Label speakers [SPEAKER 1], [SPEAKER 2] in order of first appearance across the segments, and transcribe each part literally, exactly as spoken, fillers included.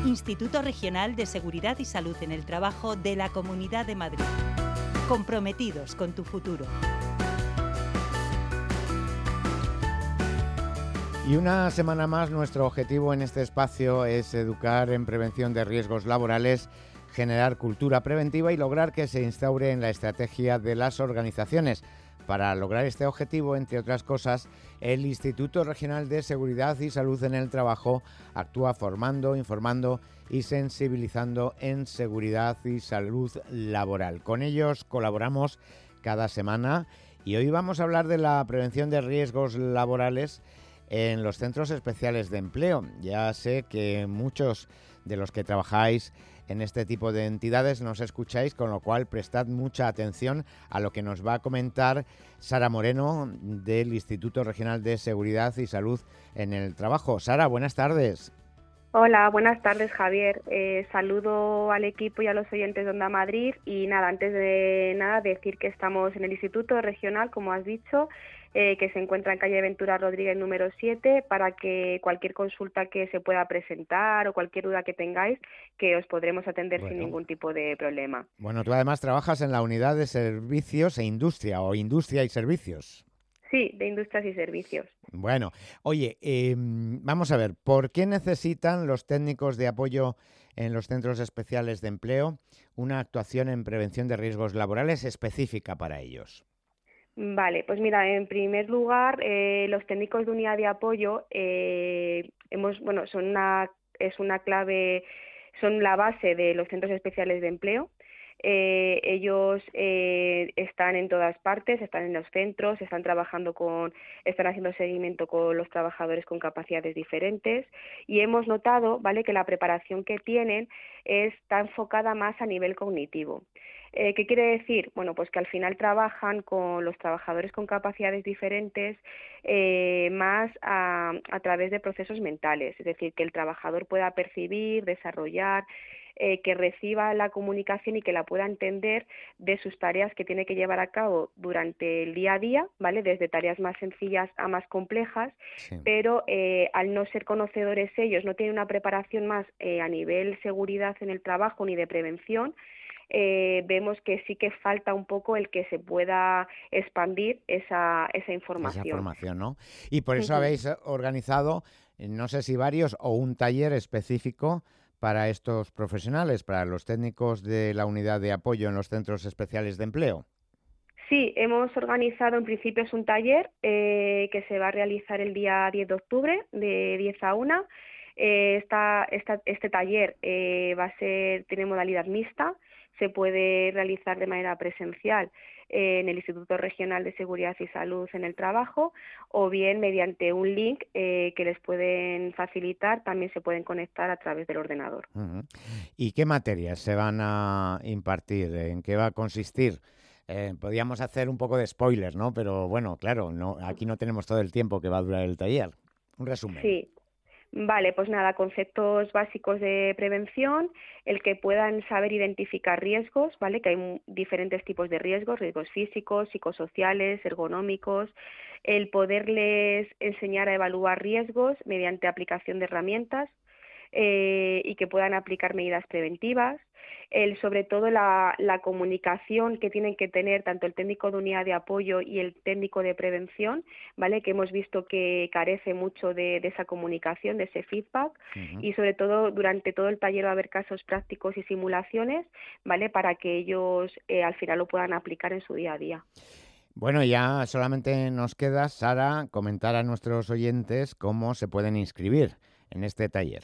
[SPEAKER 1] Instituto Regional de Seguridad y Salud en el Trabajo de la Comunidad de Madrid. Comprometidos con tu futuro.
[SPEAKER 2] Y una semana más, nuestro objetivo en este espacio es educar en prevención de riesgos laborales, generar cultura preventiva y lograr que se instaure en la estrategia de las organizaciones. Para lograr este objetivo, entre otras cosas, el Instituto Regional de Seguridad y Salud en el Trabajo actúa formando, informando y sensibilizando en seguridad y salud laboral. Con ellos colaboramos cada semana y hoy vamos a hablar de la prevención de riesgos laborales en los centros especiales de empleo. Ya sé que muchos de los que trabajáis en este tipo de entidades nos escucháis, con lo cual prestad mucha atención a lo que nos va a comentar Sara Moreno del Instituto Regional de Seguridad y Salud en el Trabajo. Sara, buenas tardes.
[SPEAKER 3] Hola, buenas tardes, Javier. Eh, saludo al equipo y a los oyentes de Onda Madrid y nada, antes de nada decir que estamos en el Instituto Regional, como has dicho, eh, que se encuentra en calle Ventura Rodríguez número siete, para que cualquier consulta que se pueda presentar o cualquier duda que tengáis, que os podremos atender
[SPEAKER 2] Bueno.
[SPEAKER 3] sin ningún tipo de problema.
[SPEAKER 2] Bueno, tú además trabajas en la unidad de servicios e industria, o industria y servicios.
[SPEAKER 3] Sí, de industrias y servicios.
[SPEAKER 2] Bueno, oye, eh, vamos a ver, ¿por qué necesitan los técnicos de apoyo en los centros especiales de empleo una actuación en prevención de riesgos laborales específica para ellos?
[SPEAKER 3] Vale, pues mira, en primer lugar, eh, los técnicos de unidad de apoyo eh, hemos, bueno, son una, es una clave, son la base de los centros especiales de empleo. Eh, ellos eh, están en todas partes, están en los centros, están trabajando con, están haciendo seguimiento con los trabajadores con capacidades diferentes y hemos notado, ¿vale?, que la preparación que tienen está enfocada más a nivel cognitivo. Eh, ¿Qué quiere decir? Bueno, pues que al final trabajan con los trabajadores con capacidades diferentes eh, más a, a través de procesos mentales, es decir, que el trabajador pueda percibir, desarrollar, eh, que reciba la comunicación y que la pueda entender de sus tareas que tiene que llevar a cabo durante el día a día, ¿vale?, desde tareas más sencillas a más complejas,
[SPEAKER 2] Sí.
[SPEAKER 3] pero eh, al no ser conocedores ellos, no tienen una preparación más eh, a nivel seguridad en el trabajo ni de prevención. Eh, vemos que sí que falta un poco el que se pueda expandir esa, esa información.
[SPEAKER 2] Esa formación, ¿no? Y por eso
[SPEAKER 3] Ujú.
[SPEAKER 2] habéis organizado, eh, no sé si varios o un taller específico para estos profesionales, para los técnicos de la unidad de apoyo en los centros especiales de empleo.
[SPEAKER 3] Sí, hemos organizado, en principio es un taller eh, que se va a realizar el día diez de octubre de diez a una. Eh, esta, esta, este taller eh, va a ser, tiene modalidad mixta, se puede realizar de manera presencial eh, en el Instituto Regional de Seguridad y Salud en el Trabajo, o bien mediante un link eh, que les pueden facilitar, también se pueden conectar a través del ordenador.
[SPEAKER 2] Ujú. ¿Y qué materias se van a impartir? ¿En qué va a consistir? Eh, podríamos hacer un poco de spoiler, ¿no? Pero bueno, claro, no, aquí no tenemos todo el tiempo que va a durar el taller. Un resumen.
[SPEAKER 3] Sí. Vale, pues nada, conceptos básicos de prevención, el que puedan saber identificar riesgos, ¿vale? Que hay m- diferentes tipos de riesgos, riesgos físicos, psicosociales, ergonómicos, el poderles enseñar a evaluar riesgos mediante aplicación de herramientas eh, y que puedan aplicar medidas preventivas, el, sobre todo la, la comunicación que tienen que tener tanto el técnico de unidad de apoyo y el técnico de prevención, ¿vale?, que hemos visto que carece mucho de, de esa comunicación, de ese feedback,
[SPEAKER 2] Ujú.
[SPEAKER 3] y sobre todo durante todo el taller va a haber casos prácticos y simulaciones, ¿vale?, para que ellos eh, al final lo puedan aplicar en su día a día.
[SPEAKER 2] Bueno, ya solamente nos queda, Sara, comentar a nuestros oyentes cómo se pueden inscribir en este taller.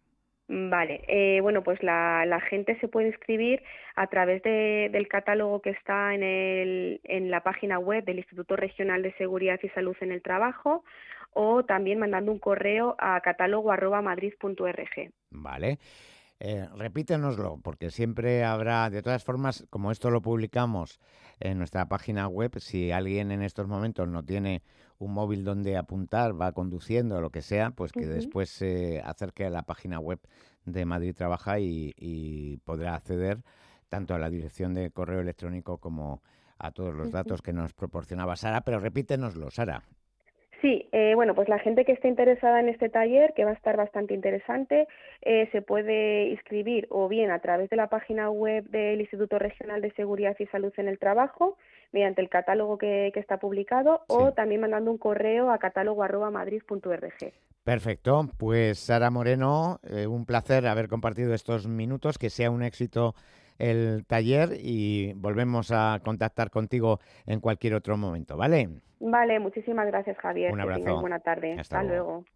[SPEAKER 3] Vale, eh, bueno, pues la, la gente se puede inscribir a través de, del catálogo que está en, el, en la página web del Instituto Regional de Seguridad y Salud en el Trabajo, o también mandando un correo a catálogo arroba madrid punto org.
[SPEAKER 2] Vale. Eh, repítenoslo, porque siempre habrá, de todas formas, como esto lo publicamos en nuestra página web, si alguien en estos momentos no tiene un móvil donde apuntar, va conduciendo o lo que sea, pues que
[SPEAKER 3] Ujú.
[SPEAKER 2] después se acerque a la página web de Madrid Trabaja y, y podrá acceder tanto a la dirección de correo electrónico como a todos los
[SPEAKER 3] Ujú.
[SPEAKER 2] datos que nos proporcionaba Sara. Pero repítenoslo, Sara.
[SPEAKER 3] Sí, eh, bueno, pues la gente que esté interesada en este taller, que va a estar bastante interesante, eh, se puede inscribir o bien a través de la página web del Instituto Regional de Seguridad y Salud en el Trabajo, mediante el catálogo que, que está publicado,
[SPEAKER 2] Sí.
[SPEAKER 3] o también mandando un correo a catálogo arroba madrid punto org.
[SPEAKER 2] Perfecto, pues Sara Moreno, eh, un placer haber compartido estos minutos, que sea un éxito el taller y volvemos a contactar contigo en cualquier otro momento, ¿vale?
[SPEAKER 3] Vale, muchísimas gracias, Javier.
[SPEAKER 2] Un
[SPEAKER 3] Que tengáis
[SPEAKER 2] abrazo,
[SPEAKER 3] buena tarde.
[SPEAKER 2] hasta
[SPEAKER 3] Hasta
[SPEAKER 2] luego.
[SPEAKER 3] luego.